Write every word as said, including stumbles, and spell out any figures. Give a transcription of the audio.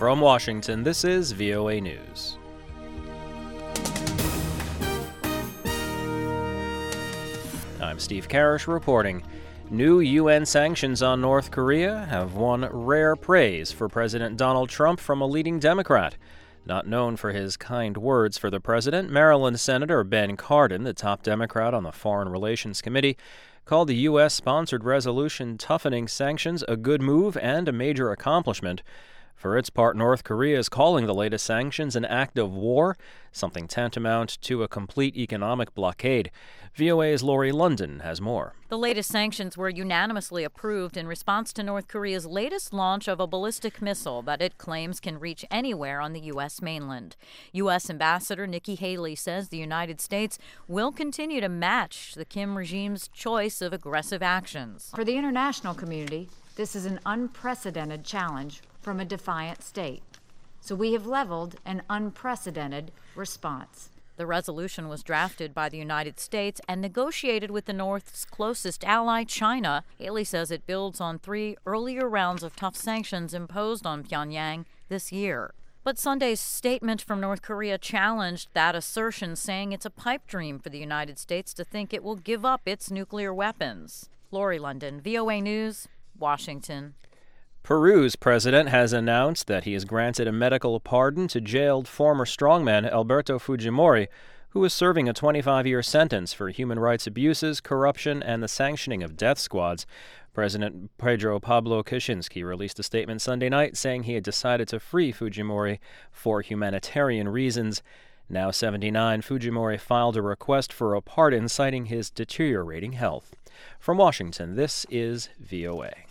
From Washington, this is V O A News. I'm Steve Karish reporting. New U N sanctions on North Korea have won rare praise for President Donald Trump from a leading Democrat. Not known for his kind words for the president, Maryland Senator Ben Cardin, the top Democrat on the Foreign Relations Committee, called the U S-sponsored resolution toughening sanctions a good move and a major accomplishment. For its part, North Korea is calling the latest sanctions an act of war, something tantamount to a complete economic blockade. V O A's Lori London has more. The latest sanctions were unanimously approved in response to North Korea's latest launch of a ballistic missile that it claims can reach anywhere on the U S mainland. U S Ambassador Nikki Haley says the United States will continue to match the Kim regime's choice of aggressive actions. For the international community, this is an unprecedented challenge from a defiant state. So we have leveled an unprecedented response. The resolution was drafted by the United States and negotiated with the North's closest ally, China. Haley says it builds on three earlier rounds of tough sanctions imposed on Pyongyang this year. But Sunday's statement from North Korea challenged that assertion, saying it's a pipe dream for the United States to think it will give up its nuclear weapons. Lori London, V O A News, Washington. Peru's president has announced that he has granted a medical pardon to jailed former strongman Alberto Fujimori, who is serving a twenty-five-year sentence for human rights abuses, corruption, and the sanctioning of death squads. President Pedro Pablo Kuczynski released a statement Sunday night saying he had decided to free Fujimori for humanitarian reasons. Now seventy-nine, Fujimori filed a request for a pardon citing his deteriorating health. From Washington, this is V O A.